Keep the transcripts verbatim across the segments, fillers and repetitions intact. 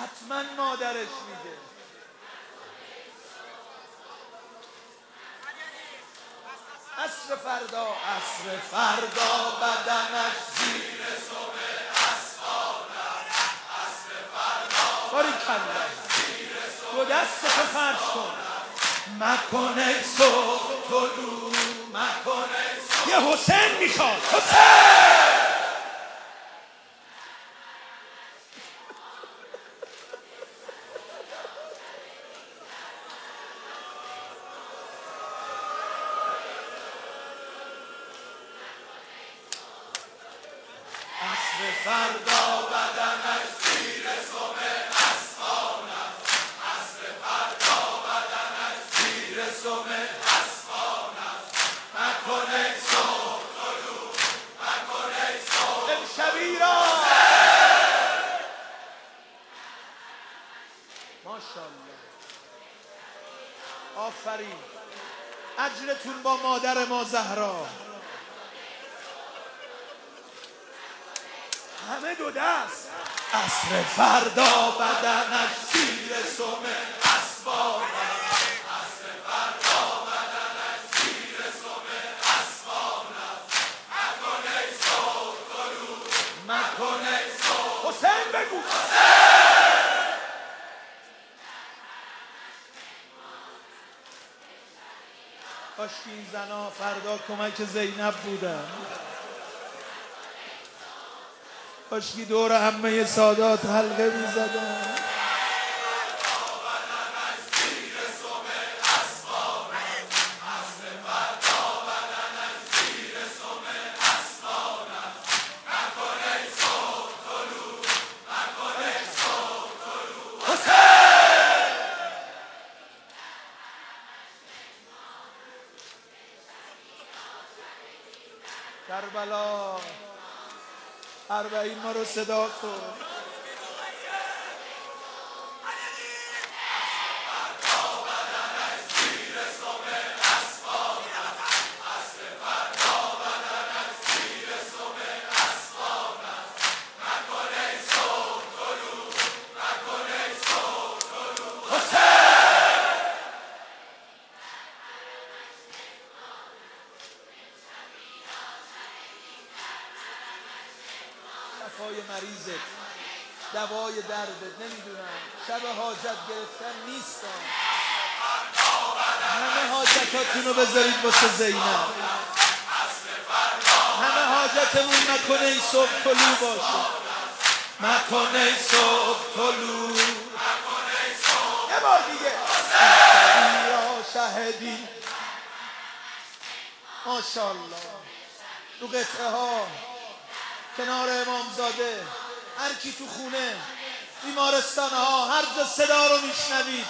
حتما مادرش میگه عصر فردا عصر فردا بدنش زیر سم اسبان عصر فردا باریکلا دو دستتو فرش کن مکنه صبح طلوع مکنه صبح یه حسین میخواد حسین عصر فردا بدنش زیر سم اسبان است عصر فردا بدنش زیر سم اسبان است مکنه صبح طلوع مکنه صبح امشبی را ماشاءالله آفرین اجرتون با مادر ما زهرا همه دو دست عصر فردا بدنش زیر سم اسبان است عصر فردا بدنش زیر سم اسبان است مکنه صبح طلوع مکنه صبح حسین بگو حسین کاش این زنا فردا کمک زینب بودن کاشکی دور عمه سادات حلقه می زدن کربلا اربعین ما رو صدا کن شفای مریضت دوای دردت نمیدونم شب حاجت گرفتن نیستم همه حاجتاتونو بذارید واسه زینب همه حاجتمون مکنه ای صبح طلوع باشه مکنه ای صبح طلوع یه بار دیگه یا شهدی ماشاءالله تو قطعه ها کنار امامزاده هر کی تو خونه بیمارستان ها هر جا صدا رو میشنوید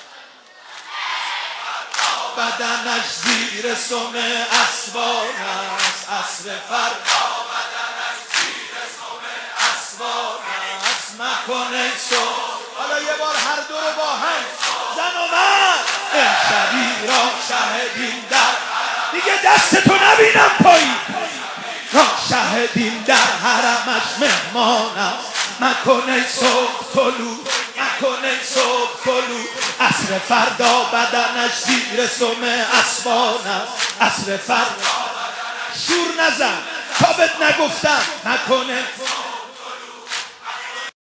بدنش زیر سم اسبان است عصر فردا بدنش زیر سم اسبان است مکنه صبح حالا یه بار هر دو رو با هم زن و مرد امشبی را شهدیم در دیگه دستتو نبینم پایین را شهدیم در حرمش مهمان است مکنه صبح طلوع مکنه صبح طلوع عصر فردا بدنش زیر سم اسبان است عصر فردا شور نزن تا بهت نگفتم مکنه